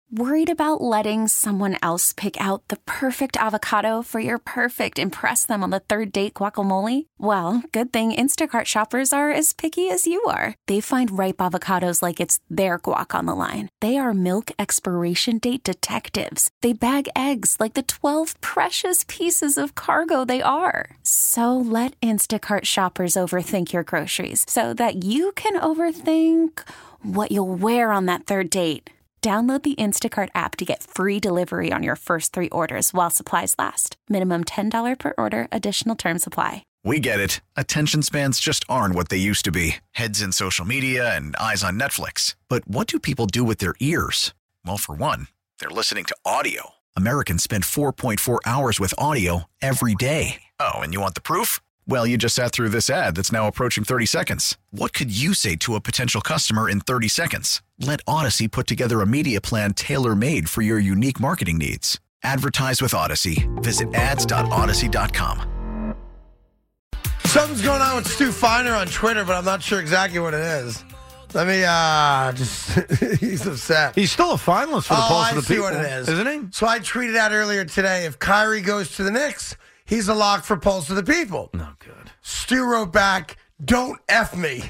Worried about letting someone else pick out the perfect avocado for your perfect impress them on the third date guacamole? Well, good thing Instacart shoppers are as picky as you are. They find ripe avocados like it's their guac on the line. They are milk expiration date detectives. They bag eggs like the 12 precious pieces of cargo they are. So let Instacart shoppers overthink your groceries so that you can overthink what you'll wear on that third date. Download the Instacart app to get free delivery on your first 3 orders while supplies last. Minimum $10 per order. Additional terms apply. We get it. Attention spans just aren't what they used to be. Heads in social media and eyes on Netflix. But what do people do with their ears? Well, for one, they're listening to audio. Americans spend 4.4 hours with audio every day. Oh, and you want the proof? Well, you just sat through this ad that's now approaching 30 seconds. What could you say to a potential customer in 30 seconds? Let Odyssey put together a media plan tailor-made for your unique marketing needs. Advertise with Odyssey. Visit ads.odyssey.com. Something's going on with Stu Feiner on Twitter, but I'm not sure exactly what it is. Let me he's upset. He's still a finalist for the Pulse of the People. I see what it is. Isn't he? So I tweeted out earlier today, if Kyrie goes to the Knicks, he's a lock for Pulse of the People. No good. Stu wrote back, don't F me.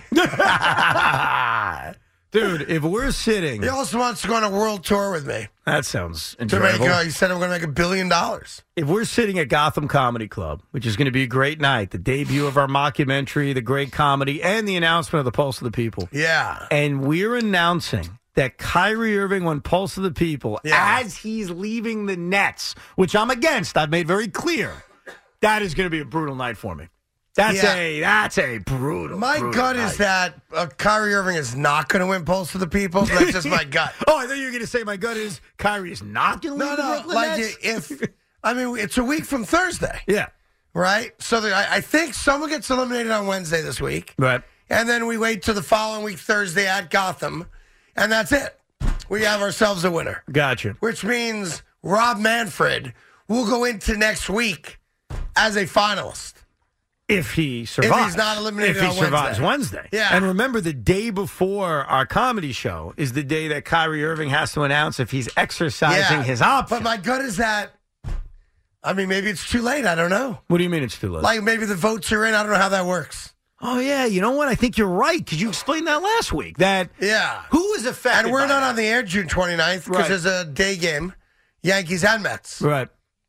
Dude, if we're sitting... He also wants to go on a world tour with me. That sounds enjoyable. He said I'm going to make $1 billion. If we're sitting at Gotham Comedy Club, which is going to be a great night, the debut of our mockumentary, the great comedy, and the announcement of the Pulse of the People. Yeah. And we're announcing that Kyrie Irving won Pulse of the People as he's leaving the Nets, which I'm against. I've made very clear. That is going to be a brutal night for me. That's a brutal. My gut night. is that Kyrie Irving is not going to win Pulse of the People. That's just my gut. Oh, I thought you were going to say my gut is Kyrie is not going to leave the Brooklyn Nets. It's a week from Thursday. Yeah. Right? So I think someone gets eliminated on Wednesday this week. Right. And then we wait till the following week, Thursday at Gotham. And that's it. We have ourselves a winner. Gotcha. Which means Rob Manfred will go into next week as a finalist. If he survives. If he's not eliminated on Wednesday. If he survives Wednesday. Yeah. And remember, the day before our comedy show is the day that Kyrie Irving has to announce if he's exercising his option. But my gut is that, maybe it's too late. I don't know. What do you mean it's too late? Like maybe the votes are in. I don't know how that works. Oh, yeah. You know what? I think you're right because you explained that last week. Who is affected And we're not that? on the air June 29th because there's a day game, Yankees and Mets. Right.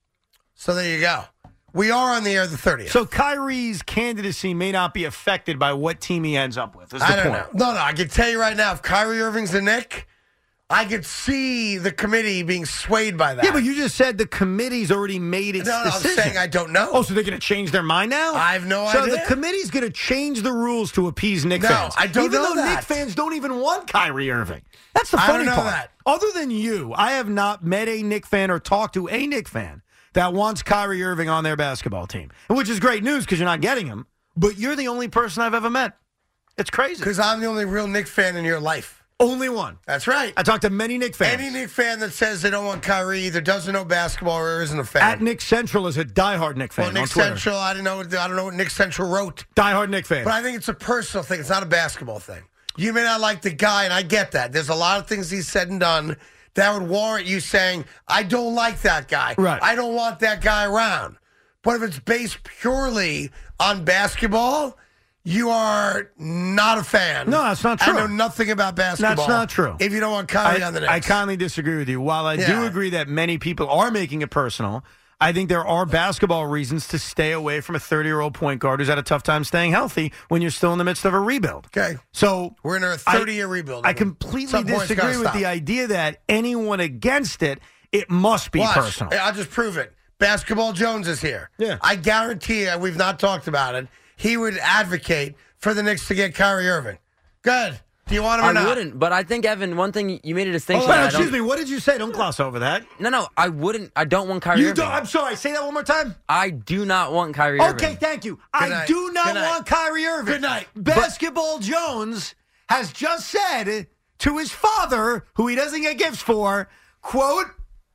So there you go. We are on the air the 30th. So Kyrie's candidacy may not be affected by what team he ends up with. I don't know. No, I can tell you right now, if Kyrie Irving's the Knick, I could see the committee being swayed by that. Yeah, but you just said the committee's already made its decision. I'm saying I don't know. Oh, so they're going to change their mind now? I have no idea. So the committee's going to change the rules to appease Knicks fans. I don't know that. Even though Knicks fans don't even want Kyrie Irving. That's the funny part. That. Other than you, I have not met a Knicks fan or talked to a Knicks fan that wants Kyrie Irving on their basketball team, which is great news because you're not getting him, but you're the only person I've ever met. It's crazy. Because I'm the only real Knicks fan in your life. Only one. That's right. I talked to many Knicks fans. Any Knicks fan that says they don't want Kyrie either doesn't know basketball or isn't a fan. At Knicks Central is a diehard Knicks fan. Well, Knicks Central, I don't know what Knicks Central wrote. Diehard Knicks fan. But I think it's a personal thing. It's not a basketball thing. You may not like the guy, and I get that. There's a lot of things he's said and done that would warrant you saying, I don't like that guy. Right. I don't want that guy around. But if it's based purely on basketball, you are not a fan. No, that's not true. I know nothing about basketball. That's not true. If you don't want Kyrie on the Knicks. I kindly disagree with you. While I do agree that many people are making it personal, I think there are basketball reasons to stay away from a 30-year-old point guard who's had a tough time staying healthy when you're still in the midst of a rebuild. Okay. So we're in a 30-year rebuild. I completely disagree with the idea that anyone against it must be personal. I'll just prove it. Basketball Jones is here. Yeah. I guarantee you, we've not talked about it, he would advocate for the Knicks to get Kyrie Irving. Good. Do you want him or not? I wouldn't, but I think, Evan, one thing you made a distinction. Excuse me, what did you say? Don't gloss over that. No, I wouldn't. I don't want Kyrie Irving. I'm sorry, say that one more time. I do not want Kyrie Irving. Okay, thank you. I do not want Kyrie Irving. Good night. Basketball Jones has just said to his father, who he doesn't get gifts for, quote,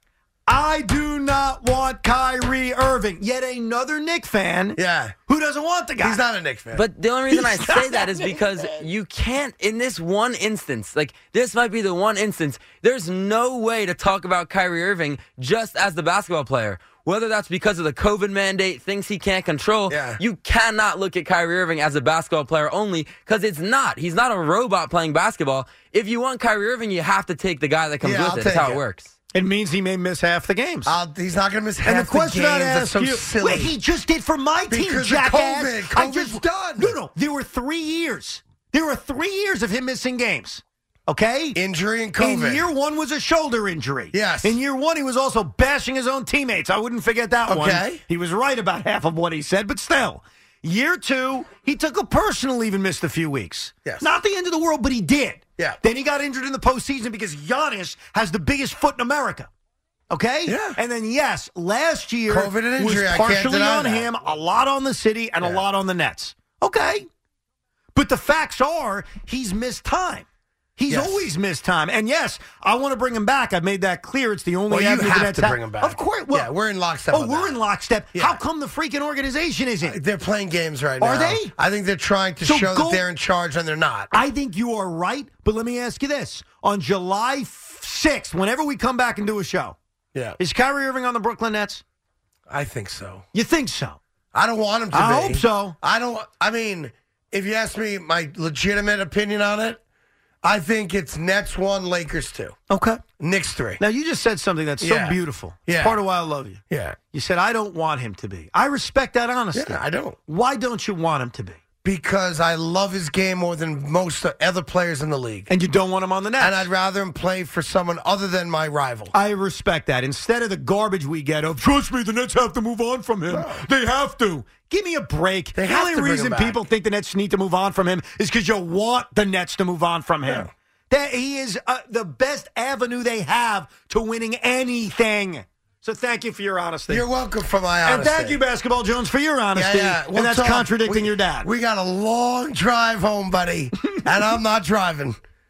I do not want Kyrie Irving. Yet another Knicks fan who doesn't want the guy. He's not a Knicks fan. But the only reason I say that is because you can't, in this one instance, like this might be the one instance, there's no way to talk about Kyrie Irving just as the basketball player. Whether that's because of the COVID mandate, things he can't control, you cannot look at Kyrie Irving as a basketball player only because it's not. He's not a robot playing basketball. If you want Kyrie Irving, you have to take the guy that comes with it. That's how it works. It means he may miss half the games. He's not going to miss half the games. And the question I'd ask so you, silly. wait, he just did for my team, because jackass. of COVID. COVID's done. No. There were 3 years. There were 3 years of him missing games. Okay? Injury and COVID. In year 1 was a shoulder injury. Yes. In year 1, he was also bashing his own teammates. I wouldn't forget that one. Okay. He was right about half of what he said, but still. Year 2, he took a personal leave and missed a few weeks. Yes. Not the end of the world, but he did. Yeah. Then he got injured in the postseason because Giannis has the biggest foot in America. Okay? Yeah. And then, yes, last year COVID and injury, was I can't partially deny on that. him, a lot on the city, and a lot on the Nets. Okay. But the facts are he's missed time. He's always missed time. And, yes, I want to bring him back. I've made that clear. It's the only avenue you have Nets to bring him back. Of course. Well, we're in lockstep. Oh, we're in lockstep. Yeah. How come the freaking organization isn't? They're playing games right now. Are they? I think they're trying to show that they're in charge, and they're not. I think you are right, but let me ask you this. On July 6th, whenever we come back and do a show, is Kyrie Irving on the Brooklyn Nets? I think so. You think so? I don't want him to be. I hope so. I mean, if you ask me my legitimate opinion on it, I think it's Nets 1, Lakers 2. Okay. Knicks 3. Now, you just said something that's so beautiful. It's part of why I love you. Yeah. You said, I don't want him to be. I respect that honesty. Yeah, I don't. Why don't you want him to be? Because I love his game more than most other players in the league. And you don't want him on the Nets. And I'd rather him play for someone other than my rival. I respect that. Instead of the garbage we get of, trust me, the Nets have to move on from him. No. They have to. Give me a break. The only reason people think the Nets need to move on from him is because you want the Nets to move on from him. Yeah. That he is the best avenue they have to winning anything. So thank you for your honesty. You're welcome for my honesty. And thank you, Basketball Jones, for your honesty. We'll and that's contradicting your dad. We got a long drive home, buddy, and I'm not driving.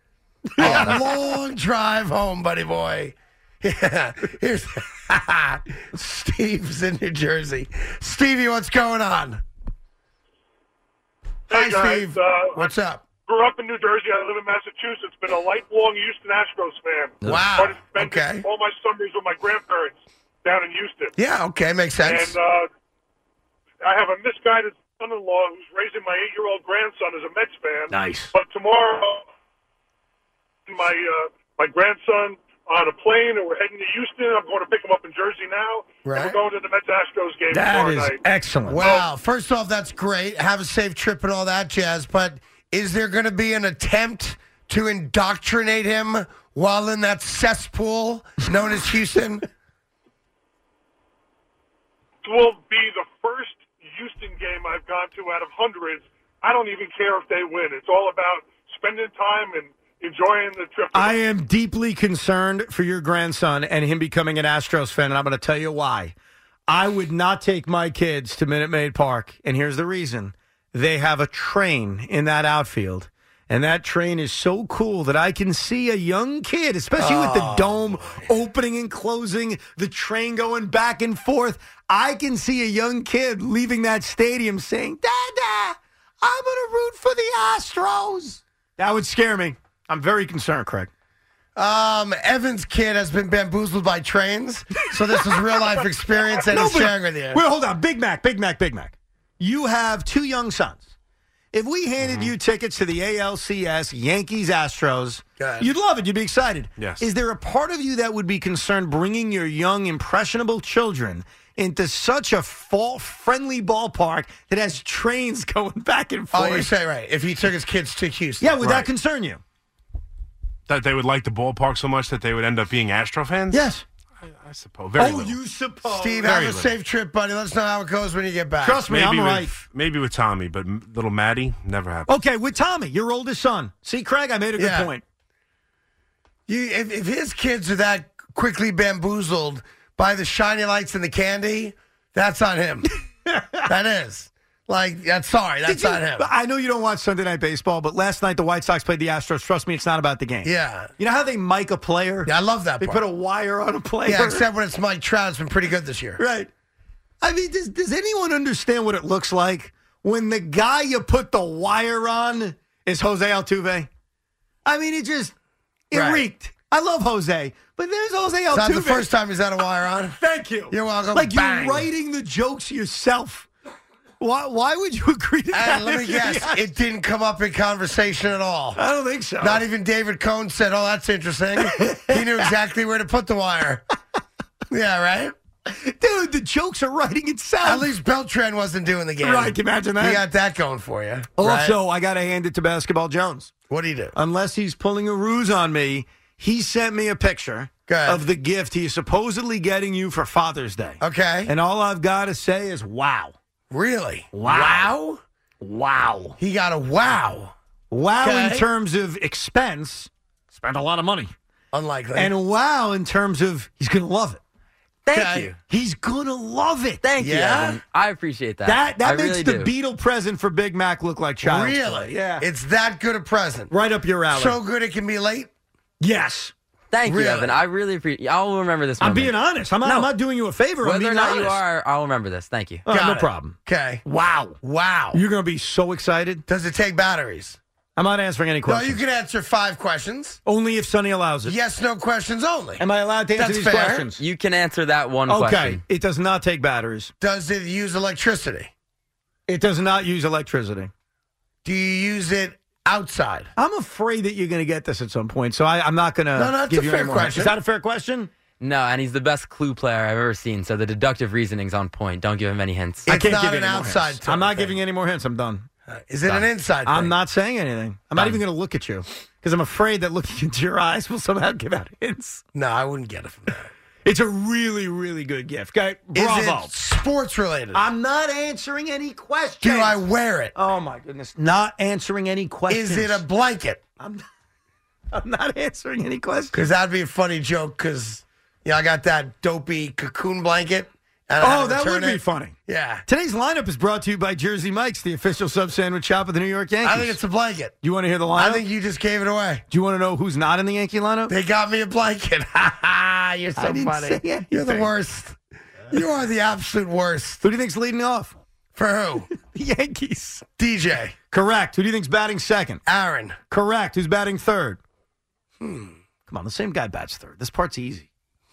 A long drive home, buddy boy. Yeah. Here's Steve's in New Jersey. Stevie, what's going on? Hey, Hi, guys. Steve. What's up? Grew up in New Jersey. I live in Massachusetts. Been a lifelong Houston Astros fan. Wow. Spent all my summers with my grandparents down in Houston. Yeah, okay. Makes sense. And I have a misguided son-in-law who's raising my 8-year-old grandson as a Mets fan. Nice. But tomorrow, my grandson on a plane, and we're heading to Houston. I'm going to pick him up in Jersey now. Right. And we're going to the Mets-Astros game tomorrow night. That is excellent. Wow. First off, that's great. Have a safe trip and all that jazz. But is there going to be an attempt to indoctrinate him while in that cesspool known as Houston? Will be the first Houston game I've gone to out of hundreds. I don't even care if they win. It's all about spending time and enjoying the trip. I am deeply concerned for your grandson and him becoming an Astros fan, and I'm going to tell you why. I would not take my kids to Minute Maid Park, and here's the reason. They have a train in that outfield, and that train is so cool that I can see a young kid, especially with the dome opening and closing, the train going back and forth. I can see a young kid leaving that stadium saying, Dada, I'm going to root for the Astros. That would scare me. I'm very concerned, Craig. Evan's kid has been bamboozled by trains, so this is real-life experience and he's sharing with you. Wait, hold on. Big Mac. You have 2 young sons. If we handed you tickets to the ALCS, Yankees, Astros, you'd love it. You'd be excited. Yes. Is there a part of you that would be concerned bringing your young, impressionable children into such a friendly ballpark that has trains going back and forth? Oh, you say right. If he took his kids to Houston. Yeah, would that concern you? That they would like the ballpark so much that they would end up being Astro fans? Yes. I suppose. Very little. You suppose. Steve, have a safe trip, buddy. Let us know how it goes when you get back. Trust me, I'm right. Maybe with Tommy, but little Maddie, never happened. Okay, with Tommy, your oldest son. See, Craig, I made a good point. If his kids are that quickly bamboozled by the shiny lights and the candy, that's on him. That is. Like, sorry, that's not him. I know you don't watch Sunday Night Baseball, but last night the White Sox played the Astros. Trust me, it's not about the game. Yeah. You know how they mic a player? Yeah, I love that They part. put a wire on a player. Yeah, except when it's Mike Trout. It's been pretty good this year. Right. I mean, does anyone understand what it looks like when the guy you put the wire on is Jose Altuve? I mean, it Right. reeked. I love Jose, but there's Jose Altuve. It's not the first time he's had a wire on. Thank you. You're welcome. Like, Bang. you're writing the jokes yourself. Why would you agree to that? And let me guess, it didn't come up in conversation at all. I don't think so. Not even David Cohn said, "Oh, that's interesting." He knew exactly where to put the wire. Yeah, right? Dude, the jokes are writing itself. At least Beltran wasn't doing the game. Right, can you imagine that? He got that going for you. Also, I got to hand it to Basketball Jones. What do you do? Unless he's pulling a ruse on me, he sent me a picture of the gift he's supposedly getting you for Father's Day. Okay. And all I've got to say is wow. Really? Wow. Wow. He got a wow. Wow Okay. in terms of expense. Spent a lot of money. Unlikely. And wow in terms of he's going to love it. Thank you. He's going to love it. Thank you, Yeah? Evan. I appreciate that. That I makes really the do. Beatle present for Big Mac look like child's Really? play. Yeah. It's that good a present. Right up your alley. So good it can be late? yes. Thank you, Really? Evan. I really appreciate. I'll remember this. I'm moment. being honest. I'm not doing you a favor. I'm Whether being or not honest. you are, I'll remember this. Thank you. No Got it. problem. Okay. Wow. Wow. You're going to be so excited. Does it take batteries? I'm not answering any No, questions. you can answer 5 questions. Only if Sonny allows it. Yes, no questions only. Am I allowed to answer That's these fair. questions? You can answer that one Okay. question. It does not take batteries. Does it use electricity? It does not use electricity. Do you use it outside? I'm afraid that you're going to get this at some point, so I'm not going to No, that's give a you fair any more. question. Is that a fair question? No, and he's the best clue player I've ever seen. So the deductive reasoning's on point. Don't give him any hints. It's I can't not give you an any more outside hints. type I'm not thing. giving you any more hints. I'm done. Is it an inside thing? I'm not saying anything. I'm not even going to look at you because I'm afraid that looking into your eyes will somehow give out hints. No, I wouldn't get it from that. It's a really, really good gift. Okay, bravo. Is it sports related? I'm not answering any questions. Do I wear it? Oh my goodness! Not answering any questions. Is it a blanket? I'm not answering any questions. Because that'd be a funny joke because, I got that dopey cocoon blanket. And I had Oh, to that would return be it. funny. Yeah. Today's lineup is brought to you by Jersey Mike's, the official sub sandwich shop of the New York Yankees. I think it's a blanket. Do you want to hear the lineup? I think you just gave it away. Do you want to know who's not in the Yankee lineup? They got me a blanket. You're so didn't funny. say anything. You're the worst. You are the absolute worst. Who do you think's leading off? For who? The Yankees. DJ. Correct. Who do you think's batting second? Aaron. Correct. Who's batting third? Come on, the same guy bats third. This part's easy.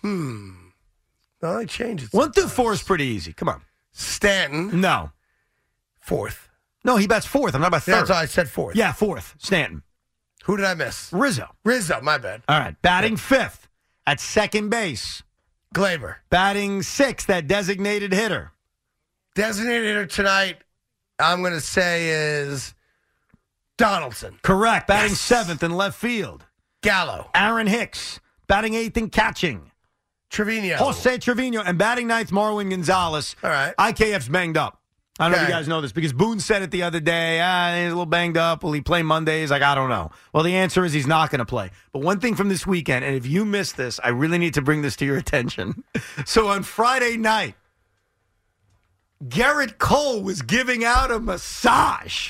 No, they changed it. 1 through 4 is pretty easy. Come on. Stanton. No. 4th. No, he bats fourth. I'm not about third. That's why I said 4th. Yeah, fourth. Stanton. Who did I miss? Rizzo. Rizzo. My bad. All right. Batting fifth at second base. Glaber. Batting sixth at designated hitter. Designated hitter tonight, I'm going to say is Donaldson. Correct. Batting Yes. seventh in left field. Gallo. Aaron Hicks. Batting eighth and catching. Trevino. Jose Trevino. And batting ninth, Marwin Gonzalez. All right. IKF's banged up. I don't know if you Okay. guys know this because Boone said it the other day. He's a little banged up. Will he play Mondays? Like, I don't know. Well, the answer is he's not going to play. But one thing from this weekend, and if you missed this, I really need to bring this to your attention. So on Friday night, Garrett Cole was giving out a massage.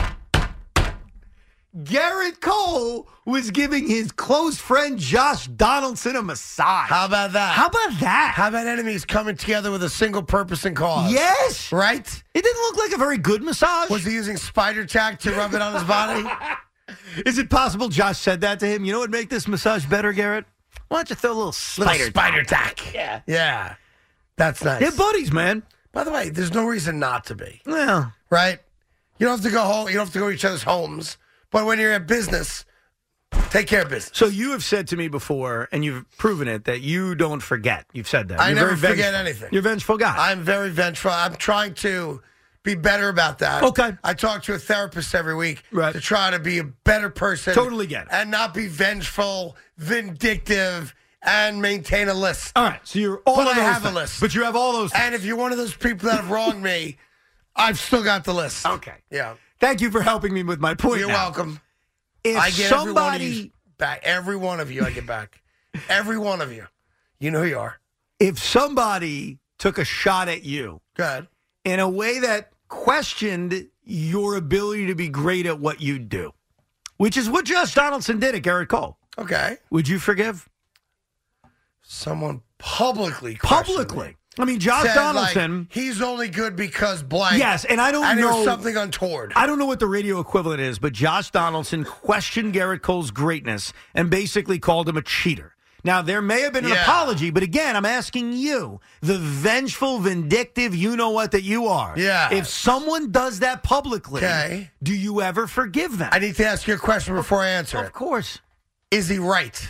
Garrett Cole was giving his close friend Josh Donaldson a massage. How about that? How about that? How about enemies coming together with a single purpose and cause? Yes. Right? It didn't look like a very good massage. Was he using spider tack to rub it on his body? Is it possible Josh said that to him? You know what would make this massage better, Garrett? Why don't you throw a little spider tack. Yeah. Yeah. That's nice. They're buddies, man. By the way, there's no reason not to be. Well, Right? You don't have to go home. You don't have to go to each other's homes. But when you're at business, take care of business. so you have said to me before, and you've proven it, that you don't forget. You've said that. I You're never very forget vengeful. anything. You're a vengeful guy. I'm very vengeful. I'm trying to be better about that. Okay. I talk to a therapist every week Right. to try to be a better person. Totally get it. And not be vengeful, vindictive, and maintain a list. All right, so you're all But of I those have a things. list. But you have all those things. And if you're one of those people that have wronged me, I've still got the list. Okay. Yeah. Thank you for helping me with my point. You're now. welcome. If I get every one of you somebody, back. Every one of you I get back. Every one of you. You know who you are. if somebody took a shot at you Go ahead. in a way that questioned your ability to be great at what you do, which is what Josh Donaldson did at Garrett Cole. Okay. Would you forgive? Someone publicly. I mean, Josh said, Donaldson. like, he's only good because blank. Yes, and I don't know. And there's something untoward. I don't know what the radio equivalent is, but Josh Donaldson questioned Garrett Cole's greatness and basically called him a cheater. Now, there may have been an apology, but again, I'm asking you, the vengeful, vindictive, you-know-what that you are. Yeah. If someone does that publicly, do you ever forgive them? I need to ask you a question before I answer it. Of course. Is he right?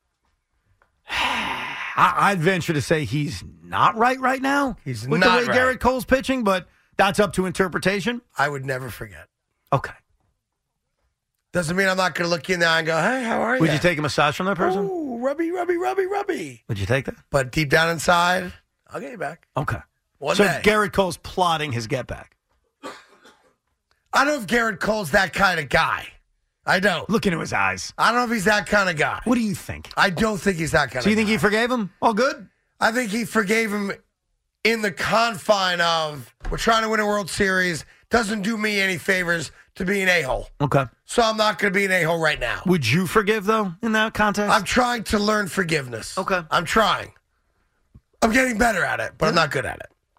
I'd venture to say he's not right now. He's with not the way right. Garrett Cole's pitching, but that's up to interpretation. I would never forget. Okay. Doesn't mean I'm not going to look you in the eye and go, hey, how are you? Would you take a massage from that person? Ooh, rubby. Would you take that? But deep down inside, I'll get you back. Okay. One so day. Garrett Cole's plotting his get back. I don't know if Garrett Cole's that kind of guy. I don't. Look into his eyes. I don't know if he's that kind of guy. What do you think? I don't think he's that kind of guy. So you think he forgave him? All good? I think he forgave him in the confine of, we're trying to win a World Series. Doesn't do me any favors to be an a-hole. Okay. So I'm not going to be an a-hole right now. Would you forgive, though, in that context? I'm trying to learn forgiveness. Okay. I'm trying. I'm getting better at it, but I'm not good at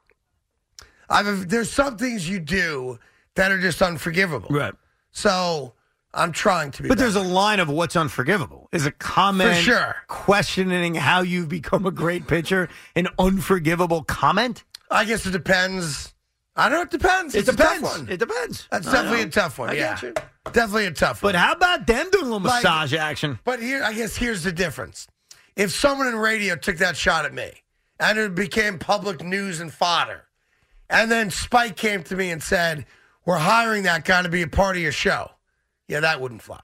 it. There's some things you do that are just unforgivable. Right. So I'm trying to be But better. there's a line of what's unforgivable. Is a comment For sure. questioning how you've become a great pitcher an unforgivable comment? I guess it depends. I don't know. It depends. It It's depends. a tough one. It depends. That's definitely a tough one. I Yeah. get you. Definitely a tough one. But how about them doing a little Like- massage action? But I guess here's the difference. If someone in radio took that shot at me and it became public news and fodder, and then Spike came to me and said, we're hiring that guy to be a part of your show. Yeah, that wouldn't fly.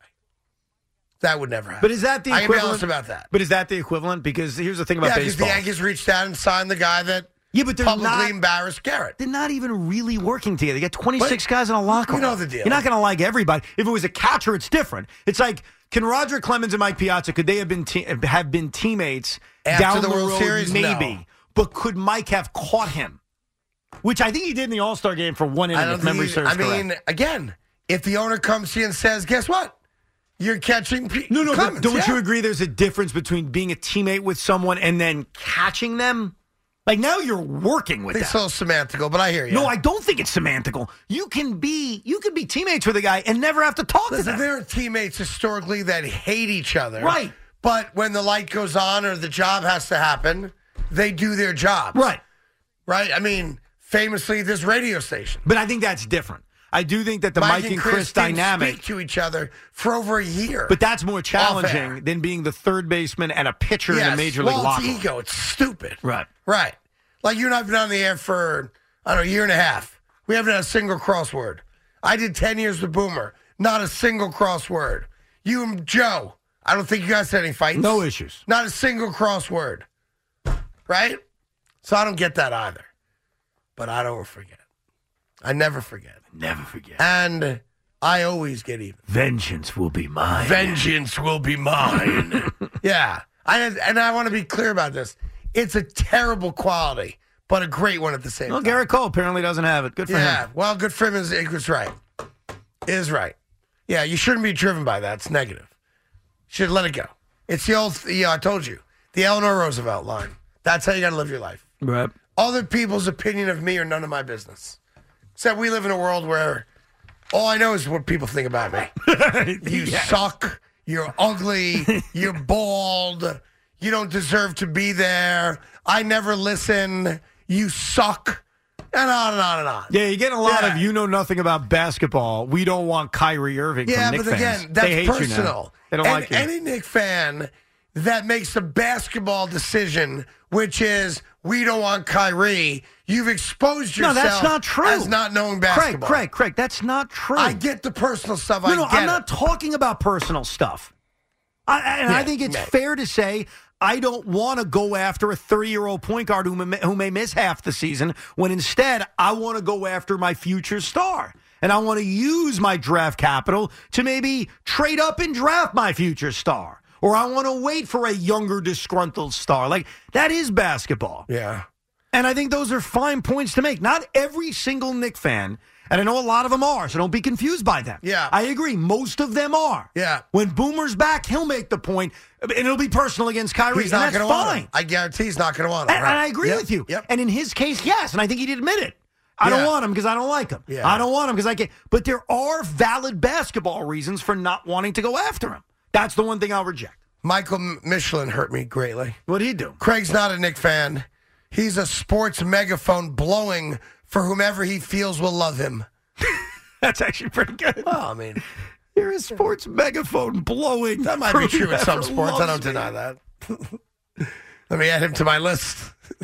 That would never happen. But is that the I equivalent? can be honest about that. But is that the equivalent? Because here's the thing about Yeah, because the baseball. Yankees reached out and signed the guy that But they're publicly not. embarrassed Garrett. They're not even really working together. You got 26 guys in a locker you room. know the deal. You're not going to like everybody. If it was a catcher, it's different. It's like, can Roger Clemens and Mike Piazza, could they have been teammates After down the World road? Series? Maybe. No. But could Mike have caught him? Which I think he did in the All-Star game for one inning, if memory serves correct. Again, if the owner comes to you and says, guess what? You're catching No, Clemens, but don't you yeah. agree there's a difference between being a teammate with someone and then catching them? Like, now you're working with It's them. so semantical, but I hear you. No, I don't think it's semantical. You can be teammates with a guy and never have to talk to Listen, them. there are teammates historically that hate each other. Right. But when the light goes on or the job has to happen, they do their job. Right. Right? I mean, famously, this radio station. But I think that's different. I do think that the Mike and Chris didn't dynamic, speak to each other for over a year. but that's more Off-air. challenging than being the third baseman and a pitcher in a major league locker room. It's ego. It's stupid. Right. Right. Like you and I have been on the air for, I don't know, a year and a half. We haven't had a single crossword. I did 10 years with Boomer. Not a single crossword. You and Joe, I don't think you guys had any fights. No issues. Not a single crossword. Right? So I don't get that either. But I don't forget. I never forget. Never forget. And I always get even. Vengeance will be mine. Vengeance will be mine. Yeah. And I want to be clear about this. It's a terrible quality, but a great one at the same Well, time. Garrett Cole apparently doesn't have it. Good for Yeah. him. Well, good for him is right. Is right. Yeah, you shouldn't be driven by that. It's negative. Should let it go. It's the old, I told you, the Eleanor Roosevelt line. That's how you got to live your life. Right. Other people's opinion of me are none of my business. Except we live in a world where all I know is what people think about me. You suck. You're ugly. You're bald. You don't deserve to be there. I never listen. You suck. And on and on and on. Yeah, you get a lot Yeah. of you know nothing about basketball. We don't want Kyrie Irving Yeah, from Knicks but fans. again, They that's hate you now. personal. They don't and like you. any Knick fan that makes a basketball decision, which is we don't want Kyrie, you've exposed No, yourself that's not true. as not knowing basketball. Craig, that's not true. I get the personal stuff. No, I get I'm not talking about personal stuff. I think it's fair to say I don't want to go after a 30-year-old point guard who may miss half the season, when instead I want to go after my future star. And I want to use my draft capital to maybe trade up and draft my future star. Or I want to wait for a younger, disgruntled star. Like, that is basketball. Yeah. And I think those are fine points to make. Not every single Knick fan, and I know a lot of them are, so don't be confused by them. Yeah. I agree. Most of them are. Yeah. When Boomer's back, he'll make the point, and it'll be personal against Kyrie. He's not and that's going to want fine. him. I guarantee he's not going to want him. And I agree with you. Yep. And in his case, yes. And I think he'd admit it. I don't want him because I don't like him. Yeah. I don't want him because I can't. But there are valid basketball reasons for not wanting to go after him. That's the one thing I'll reject. Michael Michelin hurt me greatly. What'd he do? Craig's not a Knick fan. He's a sports megaphone blowing for whomever he feels will love him. That's actually pretty good. Well, I mean, You're a sports megaphone blowing. that might be true in some sports. I don't deny that. Let me add him to my list.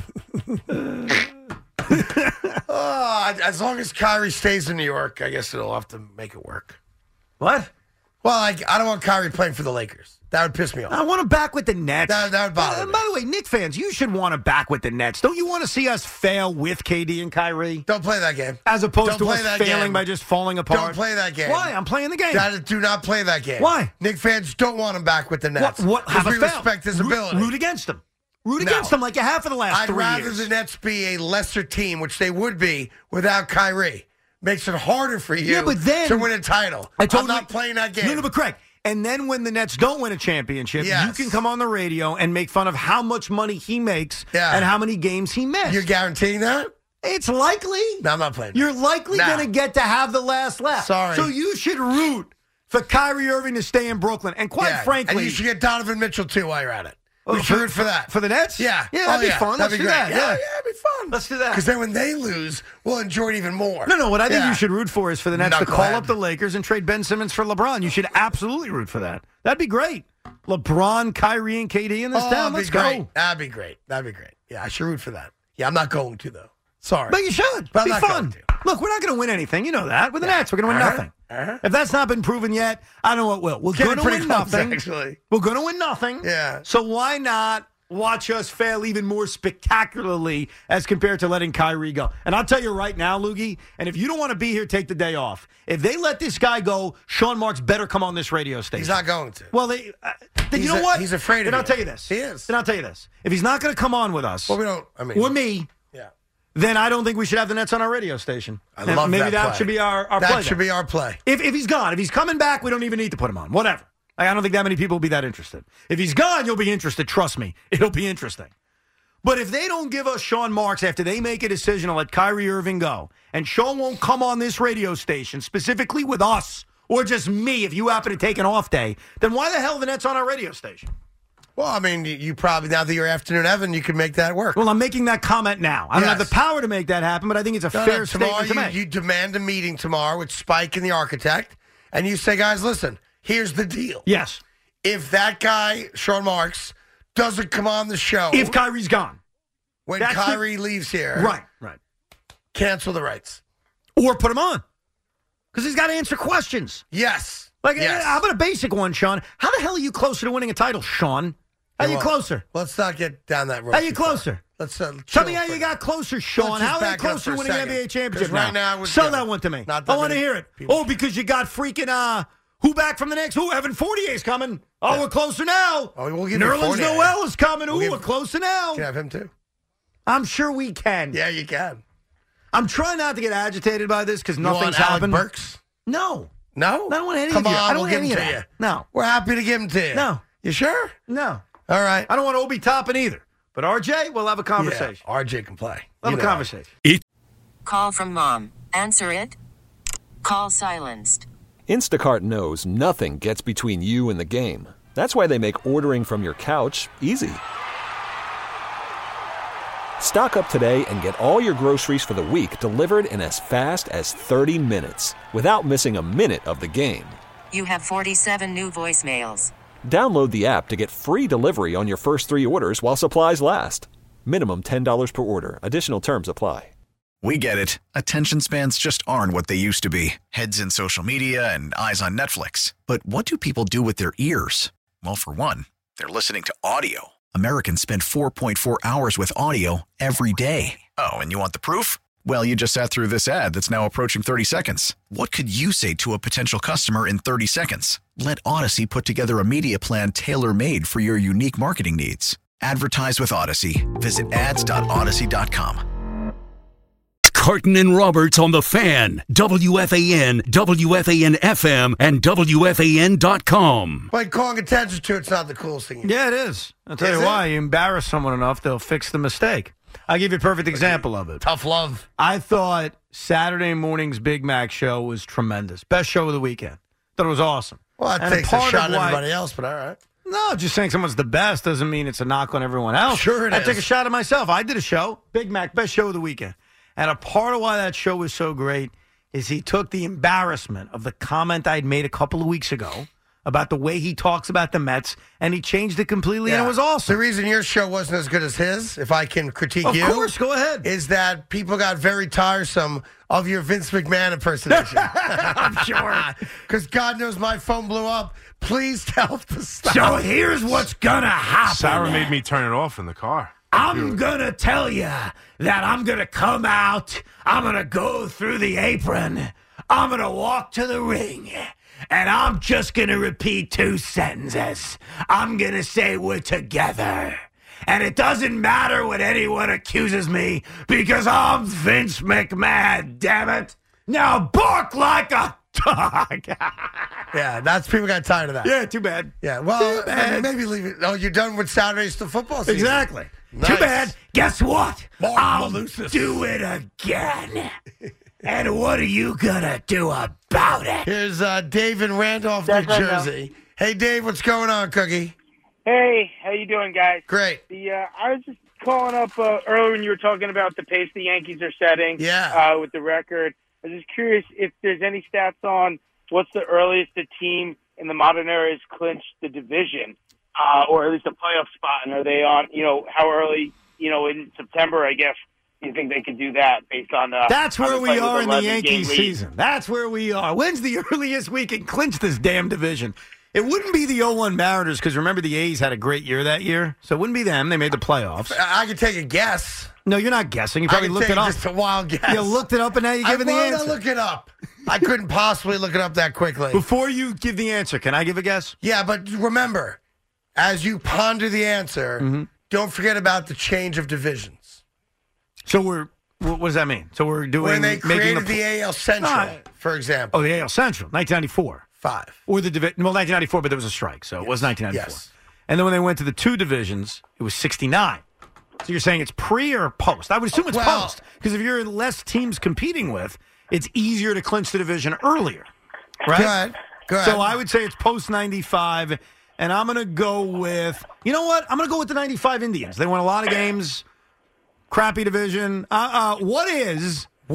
As long as Kyrie stays in New York, I guess it'll have to make it work. What? Well, I don't want Kyrie playing for the Lakers. That would piss me off. I want him back with the Nets. That would bother me. By the way, Knick fans, you should want him back with the Nets. Don't you want to see us fail with KD and Kyrie? Don't play that game. As opposed Don't to play us that failing game. by just falling apart. Don't play that game. Why? I'm playing the game. Do not play that game. Why? Knick fans don't want him back with the Nets. What? Because Have we a fail. respect his ability. Root against him. Root No. against him like you have for the last I'd 3 rather years. the Nets be a lesser team, which they would be without Kyrie. Makes it harder for you Yeah, but then- to win a title. I'm not playing that game. No, but correct. And then when the Nets don't win a championship, Yes. you can come on the radio and make fun of how much money he makes Yeah. and how many games he missed. You're guaranteeing that? It's likely. No, I'm not playing. You're likely Nah. going to get to have the last laugh. Sorry. So you should root for Kyrie Irving to stay in Brooklyn. And quite Yeah. frankly, And you should get Donovan Mitchell, too, while you're at it. We should root for that. For the Nets? Yeah. Yeah, Oh, that'd be yeah. fun. That'd Let's be do great. that. Yeah, it'd be fun. Let's do that. Because then when they lose, we'll enjoy it even more. No, what I think Yeah. you should root for is for the Nets to Knucklehead. call up the Lakers and trade Ben Simmons for LeBron. You should absolutely root for that. That'd be great. LeBron, Kyrie, and KD in this town. Let's that'd be go. great. That'd be great. That'd be great. Yeah, I should root for that. Yeah, I'm not going to, though. Sorry. But you should. But I'm be not fun. going to. Look, we're not going to win anything. You know that. With the Nets, we're going to win nothing. If that's not been proven yet, I don't know what will. We're Getting going to pretty win close, nothing. actually. We're going to win nothing. Yeah. So why not watch us fail even more spectacularly as compared to letting Kyrie go? And I'll tell you right now, Loogie, and if you don't want to be here, take the day off. If they let this guy go, Sean Marks better come on this radio station. He's not going to. Well, then you know what? He's afraid of Then I'll you. tell you this. He is. Then I'll tell you this. If he's not going to come on with us, Well, we don't. I mean, or me, yeah. then I don't think we should have the Nets on our radio station. I And love maybe that play. should be our play. That should then. be our play. If he's gone. If he's coming back, we don't even need to put him on. Whatever. I don't think that many people will be that interested. If he's gone, you'll be interested. Trust me. It'll be interesting. But if they don't give us Sean Marks after they make a decision to let Kyrie Irving go, and Sean won't come on this radio station, specifically with us, or just me if you happen to take an off day, then why the hell are the Nets on our radio station? Well, I mean, you probably, now that you're afternoon Evan, you can make that work. Well, I'm making that comment now. I don't have Yes. the power to make that happen, but I think it's a fair tomorrow statement to make. you demand a meeting tomorrow with Spike and the architect, and you say, guys, listen, here's the deal. Yes. If that guy, Sean Marks, doesn't come on the show If Kyrie's gone. when that's Kyrie leaves here, Right. cancel the rights. Or put him on. Because he's got to answer questions. Yes. Like, yes. how about a basic one, Sean? How the hell are you closer to winning a title, Sean? How you Well, closer? Let's not get down that road. How you too far. closer? Let's Tell chill me how for you a got closer, Sean. Let's just How are you back up closer for to a winning an second. NBA championship 'Cause right now we're Sell good. that one to me. Not that I want to many hear it. people- Oh, because you got freaking, who back from the Knicks? Who, Evan Fournier's coming. Oh, we're closer now. Oh, we'll give you Nerlens Fournier. Noel is coming. We'll Ooh, give- we're closer now. You can have him too. I'm sure we can. Yeah, you can. I'm trying not to get agitated by this because You nothing's want Alec happened. Burks? No. No? I don't want any Come of you. on, I don't we'll want give any him of to that. you. No. We're happy to give him to you. No. You sure? No. All right. I don't want Obi Toppin either. But RJ, we'll have a conversation. Yeah, RJ can play. We'll have You a know. conversation. Call from mom. Answer it. Call silenced. Instacart knows nothing gets between you and the game. That's why they make ordering from your couch easy. Stock up today and get all your groceries for the week delivered in as fast as 30 minutes without missing a minute of the game. You have 47 new voicemails. Download the app to get free delivery on your first 3 orders while supplies last. Minimum $10 per order. Additional terms apply. We get it. Attention spans just aren't what they used to be. Heads in social media and eyes on Netflix. But what do people do with their ears? Well, for one, they're listening to audio. Americans spend 4.4 hours with audio every day. Oh, and you want the proof? Well, you just sat through this ad that's now approaching 30 seconds. What could you say to a potential customer in 30 seconds? Let Odyssey put together a media plan tailor-made for your unique marketing needs. Advertise with Odyssey. Visit ads.odyssey.com. Carton and Roberts on the Fan, WFAN, WFAN-FM, and WFAN.com. Like calling attention to it's not the coolest thing. Yeah, it is. I'll tell you why. You embarrass someone enough, they'll fix the mistake. I'll give you a perfect example of it. Tough love. I thought Saturday morning's Big Mac show was tremendous. Best show of the weekend. Thought it was awesome. Well, that takes a shot at everybody else, but all right. No, just saying someone's the best doesn't mean it's a knock on everyone else. Sure it is. I take a shot at myself. I did a show, Big Mac, best show of the weekend. And a part of why that show was so great is he took the embarrassment of the comment I'd made a couple of weeks ago about the way he talks about the Mets, and he changed it completely, and it was awesome. The reason your show wasn't as good as his, if I can critique Of you. Of course, go ahead. Is that people got very tiresome of your Vince McMahon impersonation. I'm sure. Because God knows my phone blew up. Please tell them to stop. So here's what's going to happen. Sarah made me turn it off in the car. I'm going to tell you that I'm going to come out. I'm going to go through the apron. I'm going to walk to the ring. And I'm just going to repeat 2 sentences. I'm going to say we're together. And it doesn't matter what anyone accuses me because I'm Vince McMahon, damn it. Now bark like a dog. Yeah, people got tired of that. Yeah, too bad. Yeah, well, maybe leave it. Oh, you're done with Saturdays to football season? Exactly. Nice. Too bad. Guess what? I'll Malusis. do it again. And what are you going to do about it? Here's Dave in Randolph, New Jersey. Hey, Dave, what's going on, Cookie? Hey, how you doing, guys? Great. I was just calling up earlier when you were talking about the pace the Yankees are setting with the record. I was just curious if there's any stats on what's the earliest a team in the modern era has clinched the division, or at least a playoff spot, and are they on, how early, in September, I guess, you think they could do that based on That's where we are in the 11-game Yankees lead? season. That's where we are. When's the earliest we can clinch this damn division? It wouldn't be the 0-1 Mariners because remember the A's had a great year that year, so it wouldn't be them. They made the playoffs. I could take a guess. No, you're not guessing. You probably looked it up. Just a wild guess. You looked it up and now you're giving the answer. I look it up. I couldn't possibly look it up that quickly. Before you give the answer, can I give a guess? Yeah, but remember, as you ponder the answer, don't forget about the change of divisions. So what does that mean? So we're doing when they created the AL Central, for example. Oh, the AL Central, 1994. 5. Or the division. Well, 1994, but there was a strike, so it was 1994. Yes. And then when they went to the 2 divisions, it was 69. So you're saying it's pre or post? I would assume it's post because if you're less teams competing with, it's easier to clinch the division earlier, right? Good. So I would say it's post 95, and I'm going to go with. You know what? I'm going to go with the 95 Indians. They won a lot of games. Crappy division. What is the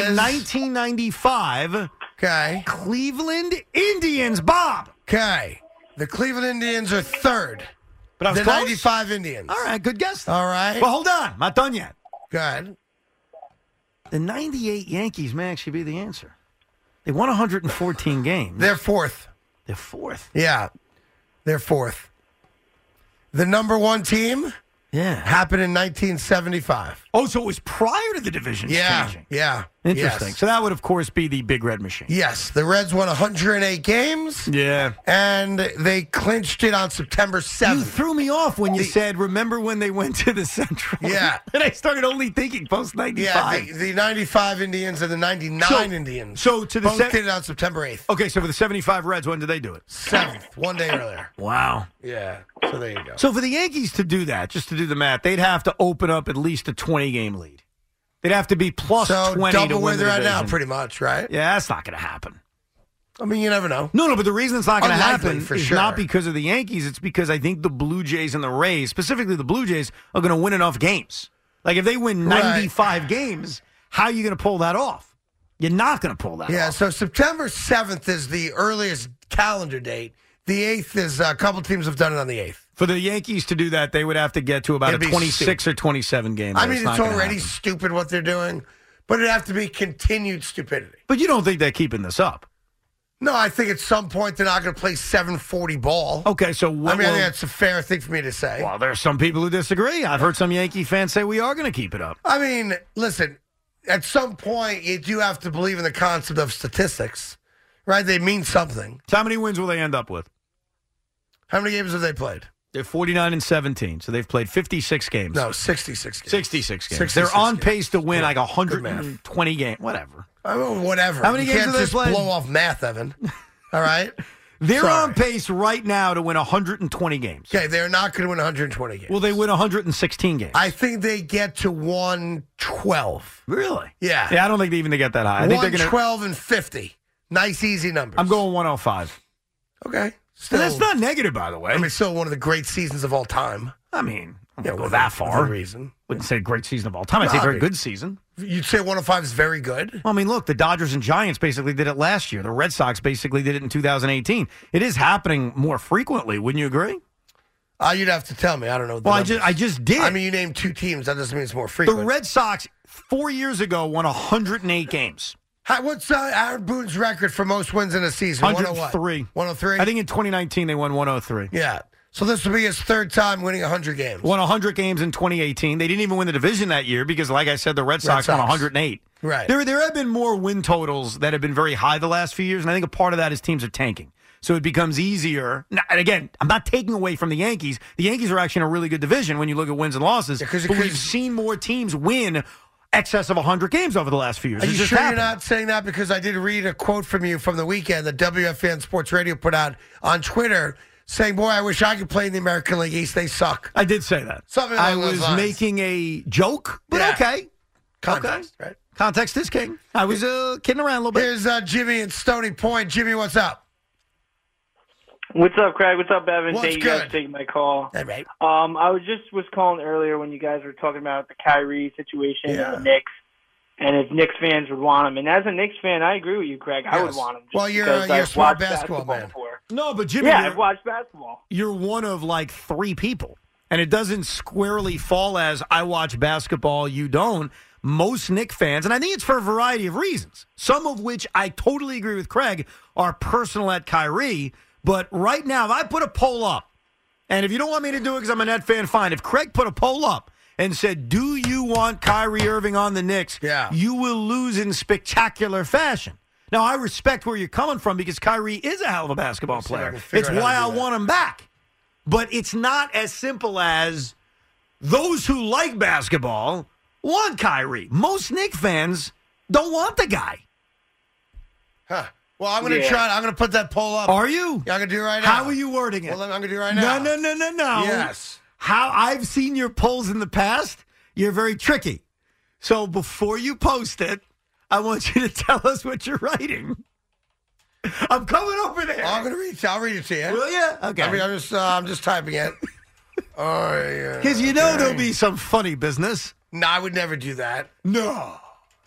1995 Cleveland Indians, Bob? Okay. The Cleveland Indians are 3rd. But I was the close. 95 Indians. All right, good guess. All right. Well, hold on. I'm not done yet. Good. The 98 Yankees may actually be the answer. They won 114 games. They're 4th. They're 4th. Yeah. They're 4th. The number 1 team happened in 1975. Oh, so it was prior to the division changing. Yeah. Interesting. Yes. So that would, of course, be the Big Red Machine. Yes. The Reds won 108 games. Yeah. And they clinched it on September 7th. You threw me off when you said, remember when they went to the Central? Yeah. And I started only thinking post-95. Yeah, the 95 Indians and the 99 Indians. So to the both did it on September 8th. Okay, so for the 75 Reds, when did they do it? 7th, 1 day earlier. Wow. Yeah. So there you go. So for the Yankees to do that, just to do the math, they'd have to open up at least a 20-game lead. They'd have to be plus 20 double to win where the they're at division. now, pretty much, right? Yeah, that's not going to happen. I mean, you never know. No, but the reason it's not going to Unlikely, happen for is sure. not because of the Yankees. It's because I think the Blue Jays and the Rays, specifically the Blue Jays, are going to win enough games. Like if they win 95 games, how are you going to pull that off? You're not going to pull that off. Yeah, so September 7th is the earliest calendar date. The 8th is a couple teams have done it on the 8th. For the Yankees to do that, they would have to get to about a 26 or 27 game. I mean, it's already stupid what they're doing, but it'd have to be continued stupidity. But you don't think they're keeping this up? No, I think at some point they're not going to play 740 ball. Okay, so I think that's a fair thing for me to say. Well, there's some people who disagree. I've heard some Yankee fans say we are going to keep it up. I mean, listen, at some point you do have to believe in the concept of statistics, right? They mean something. So how many wins will they end up with? How many games have they played? They're 49-17, so they've played 56 games. No, 66 games. 66 games. 66 They're on games. pace to win like 120 games. Whatever. I mean, whatever. How many you games can't have they just played? blow off math, Evan. All right? They're Sorry. on pace right now to win 120 games. Okay, they're not going to win 120 games. Will they win 116 games? I think they get to 112. Really? Yeah. Yeah, I don't think they even get that high. I think they're going 112 and 50. Nice, easy numbers. I'm going 105. Okay. Still, that's not negative, by the way. I mean, still one of the great seasons of all time. I mean, I Yeah, won't go with that a- far. with a reason. Wouldn't say great season of all time. I'd say very good season. You'd say 105 is very good? Well, I mean, look, the Dodgers and Giants basically did it last year. The Red Sox basically did it in 2018. It is happening more frequently. Wouldn't you agree? You'd have to tell me. I don't know. Well, I just did. I mean, you named two teams. That doesn't mean it's more frequent. The Red Sox 4 years ago won 108 games. What's Aaron Boone's record for most wins in a season? 103. 103? I think in 2019 they won 103. Yeah. So this will be his third time winning 100 games. Won 100 games in 2018. They didn't even win the division that year because, like I said, the Red Sox won 108. Right. There have been more win totals that have been very high the last few years, and I think a part of that is teams are tanking. So it becomes easier. Now, and again, I'm not taking away from the Yankees. The Yankees are actually in a really good division when you look at wins and losses. Yeah, but we've seen more teams win excess of 100 games over the last few years. Are It's you just sure happened. you're not saying that? Because I did read a quote from you from the weekend that WFN Sports Radio put out on Twitter saying, boy, I wish I could play in the American League East. They suck. I did say that. Something I along those was lines. making a joke, but Yeah. okay. Context, Okay. right? Context is king. I was kidding around a little bit. Here's Jimmy in Stony Point. Jimmy, what's up? What's up, Craig? What's up, Evan? What's Thank you guys good? for taking my call. All right. I was calling earlier when you guys were talking about the Kyrie situation Yeah. and the Knicks, and if Knicks fans would want him. And as a Knicks fan, I agree with you, Craig. I would Yes. want him. just Well, you're because a I've smart watched basketball man. before. No, but Jimmy, Yeah, I've watched basketball. you're one of like three people, and it doesn't squarely fall as I watch basketball, you don't. Most Knicks fans, and I think it's for a variety of reasons, some of which I totally agree with Craig, are personal at Kyrie. But right now, if I put a poll up, and if you don't want me to do it because I'm a Net fan, fine. If Craig put a poll up and said, do you want Kyrie Irving on the Knicks? Yeah. You will lose in spectacular fashion. Now, I respect where you're coming from because Kyrie is a hell of a basketball see if I player. can figure It's out how why to I do that. want him back. But it's not as simple as those who like basketball want Kyrie. Most Knicks fans don't want the guy. Huh. Well, I'm going to Yeah. try. I'm going to put that poll up. Are you? Yeah, I'm going to do it right now. How are you wording it? Well, I'm going to do it right now. No. Yes. How I've seen your polls in the past, you're very tricky. So before you post it, I want you to tell us what you're writing. I'm coming over there. I'm going to read it. I'll read it to you. Will you? Okay. I mean, I'm just typing it. Oh, yeah. Because you know there'll be some funny business. No, I would never do that. No,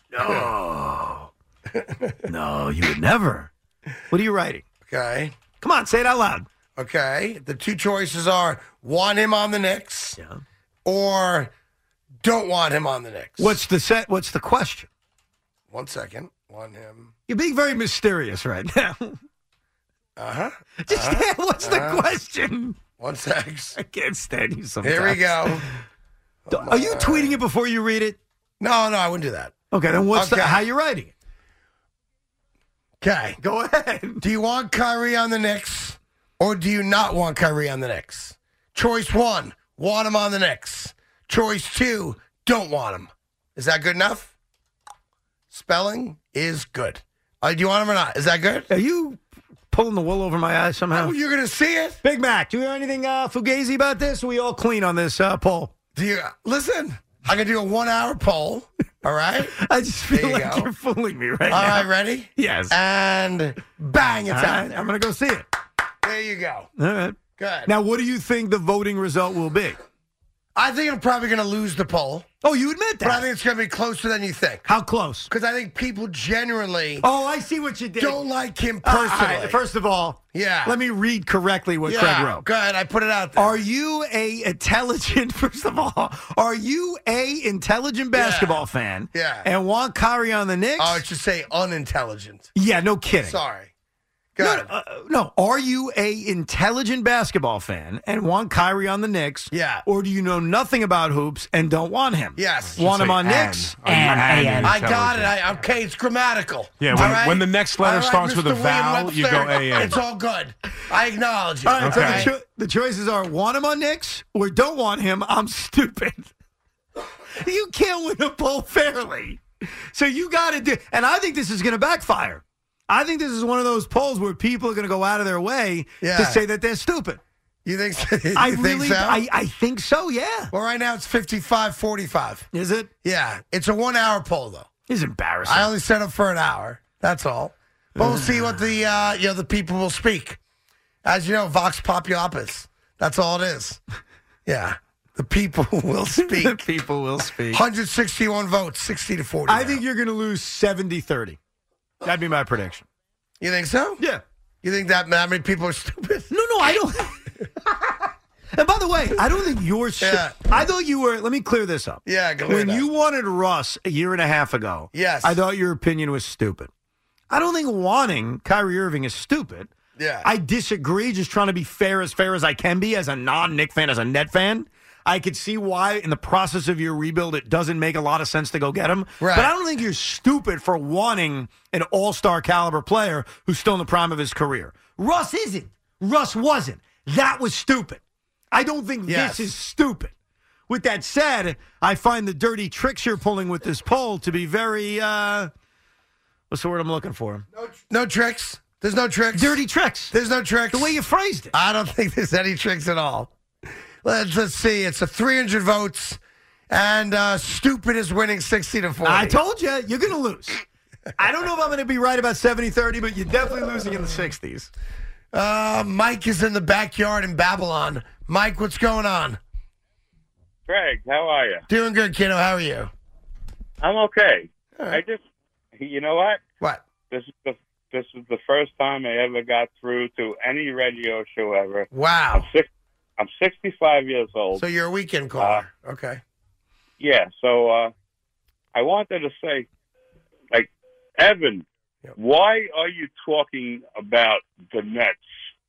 you would never. What are you writing? Okay. Come on, say it out loud. Okay. The two choices are want him on the Knicks Yeah. or don't want him on the Knicks. What's the question? 1 second. Want him. You're being very mysterious right now. Uh-huh. Just what's the question? 1 sec. I can't stand you sometimes. Here we go. Are you tweeting it before you read it? No, I wouldn't do that. Okay, then Okay. how you writing it? Okay. Go ahead. Do you want Kyrie on the Knicks or do you not want Kyrie on the Knicks? Choice 1, want him on the Knicks. Choice 2, don't want him. Is that good enough? Spelling is good. Do you want him or not? Is that good? Are you pulling the wool over my eyes somehow? Oh, you're going to see it? Big Mac, do you hear anything fugazi about this? Are we all clean on this poll? Do you listen? I'm going to do a 1 hour poll. All right? I just feel There you like go. you're fooling me right All now. right, ready? Yes. And bang, it's All out. right, I'm going to go see it. There you go. All right. Good. Now, what do you think the voting result will be? I think I'm probably going to lose the poll, Oh, you admit that? but I think it's going to be closer than you think. How close? Because I think people generally Oh, I see what you did. don't like him All personally. right, first of all, Yeah. let me read correctly what yeah, Craig wrote. Go ahead. I put it out there. Are you a intelligent? First of all, are you a intelligent basketball fan? Yeah. And want Kyrie on the Knicks? Oh, it should say unintelligent. Yeah, no kidding. Sorry. No. Are you a intelligent basketball fan and want Kyrie on the Knicks? Yeah. Or do you know nothing about hoops and don't want him? Yes. Want him on Knicks? I got it. Okay, it's grammatical. Yeah, when the next letter starts with a Mr. vowel, William you go Webster, A-N. It's all good. I acknowledge it. All right, Okay. so the choices are want him on Knicks or don't want him. I'm stupid. You can't win a poll fairly. So you got to do, and I think this is going to backfire. I think this is one of those polls where people are going to go out of their way to say that they're stupid. You think so? I think so, yeah. Well, right now it's 55-45. Is it? Yeah. It's a 1 hour poll, though. It's embarrassing. I only set up for an hour. That's all. But we'll see what the people will speak. As you know, Vox Populopus. That's all it is. Yeah. The people will speak. The people will speak. 161 votes, 60-40. I think you're going to lose 70-30. That'd be my prediction. You think so? Yeah. You think that many people are stupid? No, I don't. And by the way, I don't think you're I thought you were. Let me clear this up. Yeah, when you wanted Russ a year and a half ago, yes, I thought your opinion was stupid. I don't think wanting Kyrie Irving is stupid. Yeah. I disagree, just trying to be fair as I can be as a non-Knick fan, as a Net fan. I could see why in the process of your rebuild it doesn't make a lot of sense to go get him. Right. But I don't think you're stupid for wanting an all-star caliber player who's still in the prime of his career. Russ isn't. Russ wasn't. That was stupid. I don't think this is stupid. With that said, I find the dirty tricks you're pulling with this poll to be very, what's the word I'm looking for? No tricks. There's no tricks. Dirty tricks. There's no tricks. The way you phrased it. I don't think there's any tricks at all. Let's see. It's a 300 votes, and stupid is winning 60-40. I told you, you're going to lose. I don't know if I'm going to be right about 70-30, but you're definitely losing in the 60s. Mike is in the backyard in Babylon. Mike, what's going on? Craig, how are you? Doing good, kiddo. How are you? I'm okay. Right. You know what? What? This is the first time I ever got through to any radio show ever. Wow. I'm 65 years old. So you're a weekend caller. Okay. Yeah, so I wanted to say, like, Evan, why are you talking about the Mets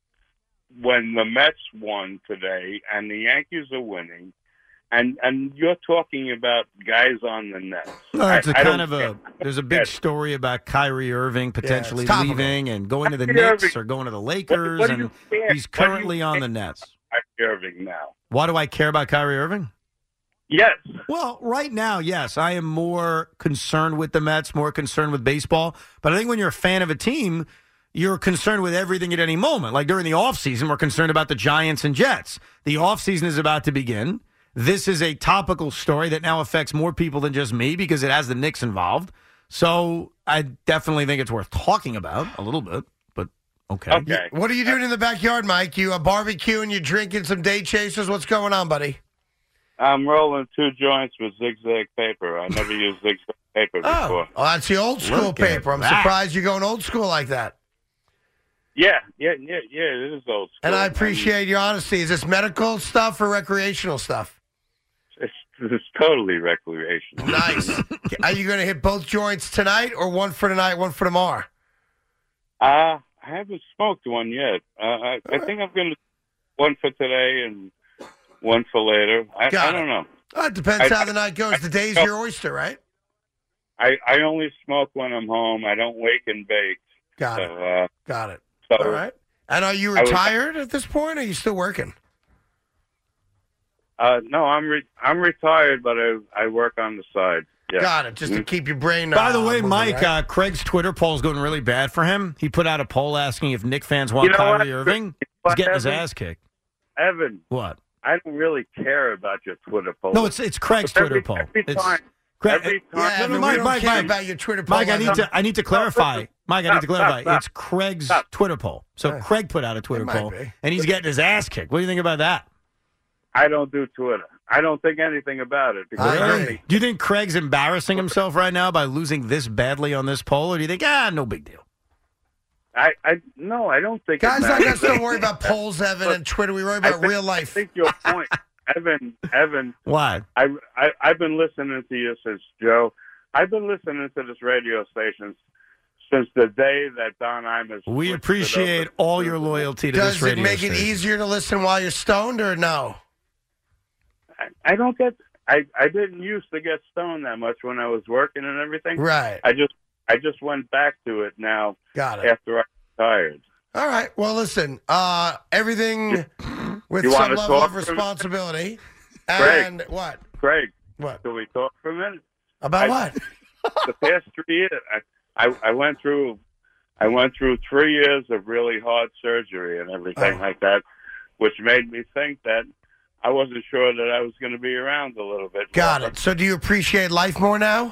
when the Mets won today and the Yankees are winning, and you're talking about guys on the Nets? There's a big story about Kyrie Irving potentially leaving and going to the Knicks or going to the Lakers, and he's currently on the Nets. Kyrie Irving now. Why do I care about Kyrie Irving? Yes. Well, right now, yes. I am more concerned with the Mets, more concerned with baseball. But I think when you're a fan of a team, you're concerned with everything at any moment. Like during the offseason, we're concerned about the Giants and Jets. The offseason is about to begin. This is a topical story that now affects more people than just me because it has the Knicks involved. So I definitely think it's worth talking about a little bit. Okay. What are you doing in the backyard, Mike? You barbecuing, you drinking some day chasers? What's going on, buddy? I'm rolling 2 joints with zigzag paper. I never used zigzag paper before. Oh, that's the old school paper. I'm surprised you're going old school like that. Yeah, it is old school. And I appreciate your honesty. Is this medical stuff or recreational stuff? It's totally recreational. Nice. Are you going to hit both joints tonight or one for tonight, one for tomorrow? I haven't smoked one yet. I think I'm going to one for today and one for later. I don't know. It depends how the night goes. The day's your oyster, right? I only smoke when I'm home. I don't wake and bake. Got it. So, all right. And are you retired at this point, or are you still working? No, I'm retired, but I work on the side. Yeah. Got it. Just to keep your brain. By the way, moving, Mike, right? Craig's Twitter poll's going really bad for him. He put out a poll asking if Knick fans want Kyrie Irving. He's getting his ass kicked. Evan. What? I don't really care about your Twitter poll. No, it's Craig's Twitter poll. Every time. Mike, about your Twitter poll. Mike, I need to clarify. Mike, I need to clarify. It's Craig's Twitter poll. So Craig put out a Twitter poll, and he's getting his ass kicked. What do you think about that? I don't do Twitter. I don't think anything about it. Do you think Craig's embarrassing himself right now by losing this badly on this poll, or do you think, no big deal? No, I don't think. Guys like us don't worry about polls, Evan, and Twitter. We worry about real life. I think your point, Evan. What? I've been listening to you since Joe. I've been listening to this radio station since the day that Don Imus. We appreciate all your loyalty to this radio Does it make it easier to listen while you're stoned, or no? I don't get. I didn't used to get stoned that much when I was working and everything. Right. I just went back to it now. Got it. After I retired. All right. Well, listen. Everything with You some wanna level talk of for a minute? responsibility. Craig. And what? Craig. What? Can we talk for a minute? About what? The past 3 years, I went through 3 years of really hard surgery and everything like that, which made me think that I wasn't sure that I was going to be around a little bit. Got it. So do you appreciate life more now?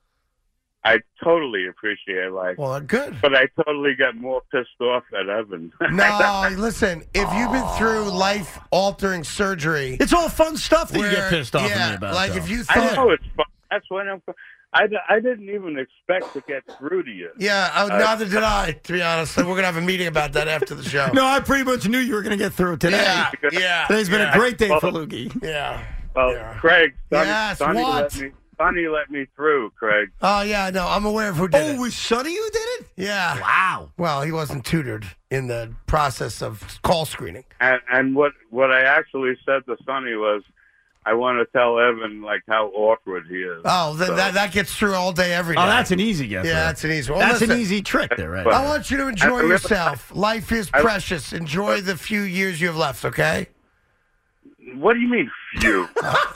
I totally appreciate life. Well, good. But I totally get more pissed off at Evan. No, listen, if you've been through life-altering surgery... It's all fun stuff that you get pissed off at me about. like though. if you I thought... know it's fun. That's when I didn't even expect to get through to you. Yeah, neither did I, to be honest. We're going to have a meeting about that after the show. No, I pretty much knew you were going to get through it today. Yeah. Today's been a great day for Lukey. Yeah. Well, Craig, Sonny Sonny let me through, Craig. Oh, yeah, no, I'm aware of who did it. Oh, was Sonny who did it? Yeah. Wow. Well, he wasn't tutored in the process of call screening. And what I actually said to Sonny was, I want to tell Evan like how awkward he is. Oh, then that gets through all day, every day. Oh, that's an easy get. Yeah, that's an easy one. That's Listen, an easy trick there, right? I want you to enjoy yourself. Life is precious. Enjoy the few years you have left, okay? What do you mean, few?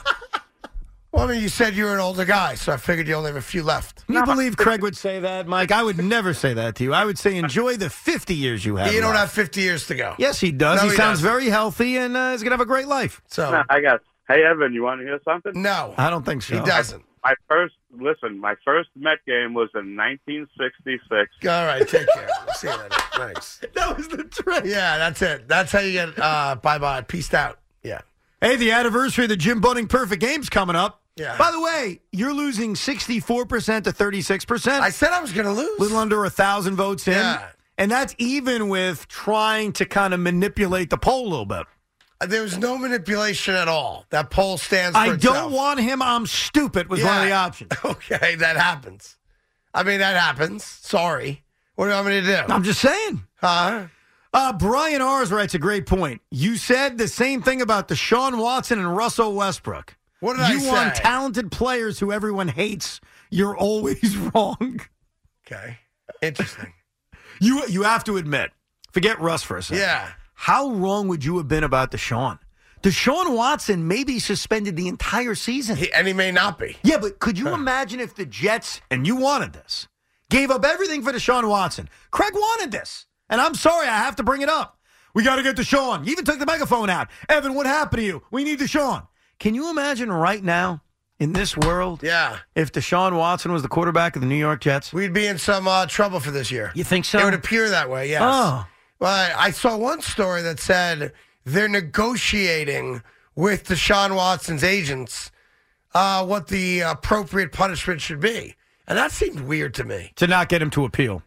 Well, I mean, you said you were an older guy, so I figured you only have a few left. Can you believe Craig would say that, Mike? I would never say that to you. I would say enjoy the 50 years you have You don't left. have 50 years to go. Yes, he does. No, he sounds doesn't. very healthy and is going to have a great life. So Hey, Evan, you want to hear something? No. I don't think so. He doesn't. My first Met game was in 1966. All right, take care. See you later. Thanks. That was the trick. Yeah, that's it. That's how you get bye-bye. Peaced out. Yeah. Hey, the anniversary of the Jim Bunning Perfect Game's coming up. Yeah. By the way, you're losing 64% to 36%. I said I was going to lose. A little under 1,000 votes in. Yeah. And that's even with trying to kind of manipulate the poll a little bit. There was no manipulation at all. That poll stands for I itself. don't want him. I'm stupid was one of the options. Okay, that happens. I mean, that happens. Sorry. What do you want me to do? I'm just saying. Huh? Brian Ars writes a great point. You said the same thing about Deshaun Watson and Russell Westbrook. What did I say? You want talented players who everyone hates. You're always wrong. Okay. Interesting. You have to admit, forget Russ for a second. Yeah. How wrong would you have been about Deshaun? Deshaun Watson may be suspended the entire season. And he may not be. Yeah, but could you imagine if the Jets, and you wanted this, gave up everything for Deshaun Watson? Craig wanted this. And I'm sorry, I have to bring it up. We got to get Deshaun. You even took the megaphone out. Evan, what happened to you? We need Deshaun. Can you imagine right now, in this world, if Deshaun Watson was the quarterback of the New York Jets? We'd be in some trouble for this year. You think so? It would appear that way, yes. Oh. Well, I saw one story that said they're negotiating with Deshaun Watson's agents what the appropriate punishment should be. And that seemed weird to me. To not get him to appeal.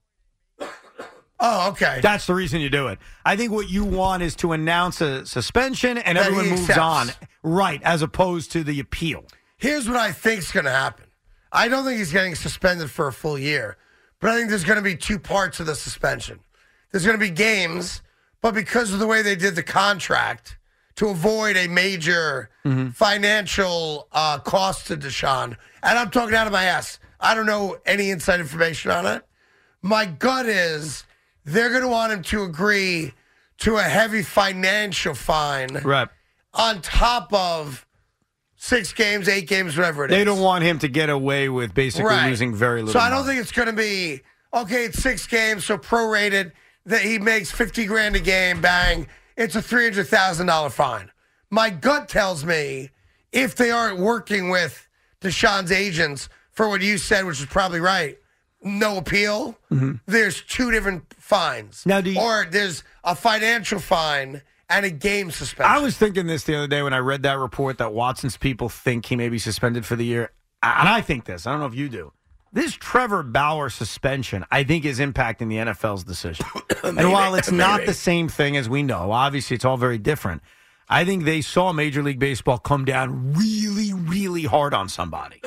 Oh, okay. That's the reason you do it. I think what you want is to announce a suspension and That everyone he moves accepts. on. Right, as opposed to the appeal. Here's what I think's going to happen. I don't think he's getting suspended for a full year, but I think there's going to be two parts of the suspension. There's going to be games, but because of the way they did the contract, to avoid a major financial cost to Deshaun, and I'm talking out of my ass. I don't know any inside information on it. My gut is they're going to want him to agree to a heavy financial fine on top of 6 games, 8 games, whatever it is. They don't want him to get away with basically losing very little So I don't money. think it's going to be, okay, it's 6 games, so prorated, that he makes $50,000 a game, bang, it's a $300,000 fine. My gut tells me if they aren't working with Deshaun's agents for what you said, which is probably right, no appeal, there's 2 different fines. Now, or there's a financial fine and a game suspension. I was thinking this the other day when I read that report that Watson's people think he may be suspended for the year. And I think this. I don't know if you do. This Trevor Bauer suspension, I think, is impacting the NFL's decision. And while it's not the same thing as we know, obviously it's all very different, I think they saw Major League Baseball come down really, really hard on somebody.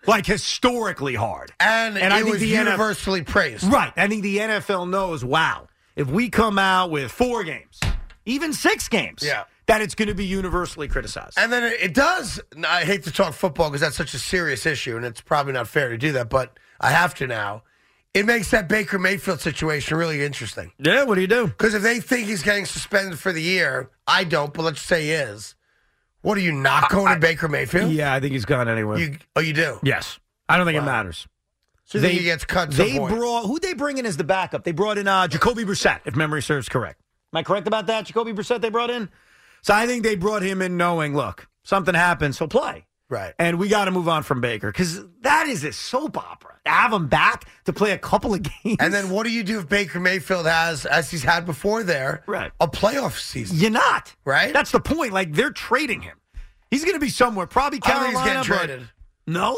like historically hard. And I it think was the universally praised. Right. I think the NFL knows, wow, if we come out with 4 games, even 6 games, that it's going to be universally criticized. And then it does. I hate to talk football because that's such a serious issue, and it's probably not fair to do that, but I have to now. It makes that Baker Mayfield situation really interesting. Yeah, what do you do? Because if they think he's getting suspended for the year, I don't, but let's just say he is. What are you not going to Baker Mayfield? Yeah, I think he's gone anyway. You do? Yes. I don't think it matters. So you think he gets cut at some point? Who'd they bring in as the backup? They brought in Jacoby Brissett, if memory serves correct. Am I correct about that? Jacoby Brissett they brought in? So I think they brought him in knowing, look, something happens, he'll play. Right. And we got to move on from Baker because that is a soap opera. To have him back to play a couple of games. And then what do you do if Baker Mayfield has, as he's had before there, a playoff season? You're not. Right? That's the point. Like, they're trading him. He's going to be somewhere. Probably Carolina. I think he's getting traded. No?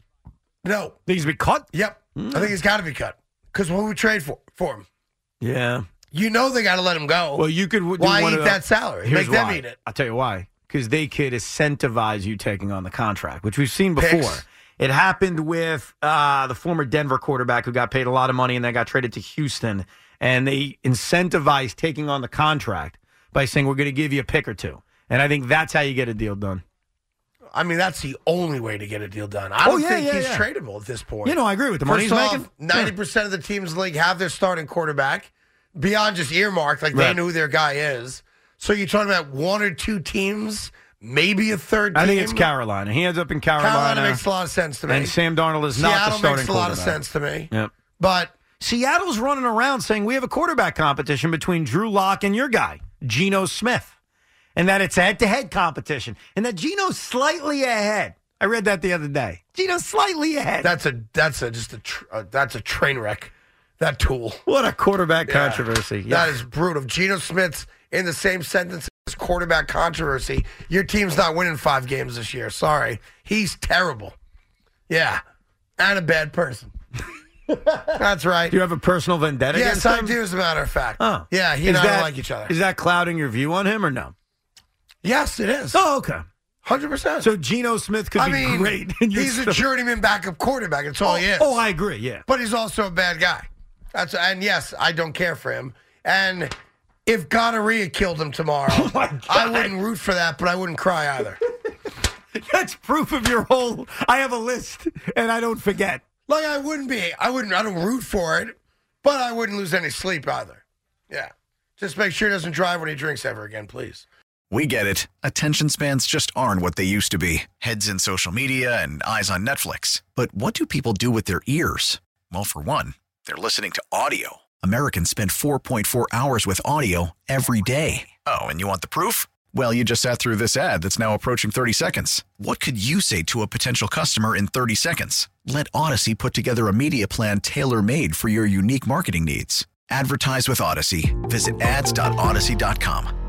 No. Think he's going to be cut? Yep. I think he's got to be cut. Because what would we trade for him? Yeah. You know they got to let him go. Well, you could. Why eat that salary? Here's Make them why. eat it. I'll tell you why. Because they could incentivize you taking on the contract, which we've seen before. Picks. It happened with the former Denver quarterback who got paid a lot of money and then got traded to Houston. And they incentivized taking on the contract by saying, we're going to give you a pick or 2. And I think that's how you get a deal done. I mean, that's the only way to get a deal done. I don't think he's tradable at this point. You know, I agree with the money he's making. 90% of the teams in the league have their starting quarterback beyond just earmarked, like they know who their guy is. So you're talking about 1 or 2 teams, maybe a third team? I think it's Carolina. He ends up in Carolina. Carolina makes a lot of sense to me. And Sam Darnold is not the starting quarterback. Seattle makes a lot of sense to me. Yep. But Seattle's running around saying we have a quarterback competition between Drew Lock and your guy, Geno Smith, and that it's a head-to-head competition, and that Geno's slightly ahead. I read that the other day. Geno's slightly ahead. That's a train wreck. That tool. What a quarterback controversy. That is brutal. If Geno Smith's in the same sentence as quarterback controversy, your team's not winning 5 games this year. Sorry. He's terrible. Yeah. And a bad person. That's right. Do you have a personal vendetta against him? Yes, I do, as a matter of fact. Oh. Yeah, he and I don't like each other. Is that clouding your view on him or no? Yes, it is. Oh, okay. 100%. So Geno Smith could be great. He's a journeyman backup quarterback. That's all he is. Oh, I agree, yeah. But he's also a bad guy. And yes, I don't care for him. And if gonorrhea killed him tomorrow, I wouldn't root for that, but I wouldn't cry either. That's proof of your whole, I have a list, and I don't forget. Like, I don't root for it, but I wouldn't lose any sleep either. Yeah. Just make sure he doesn't drive when he drinks ever again, please. We get it. Attention spans just aren't what they used to be. Heads in social media and eyes on Netflix. But what do people do with their ears? Well, for one, they're listening to audio. Americans spend 4.4 hours with audio every day. Oh, and you want the proof? Well, you just sat through this ad that's now approaching 30 seconds. What could you say to a potential customer in 30 seconds? Let Odyssey put together a media plan tailor-made for your unique marketing needs. Advertise with Odyssey. Visit ads.odyssey.com.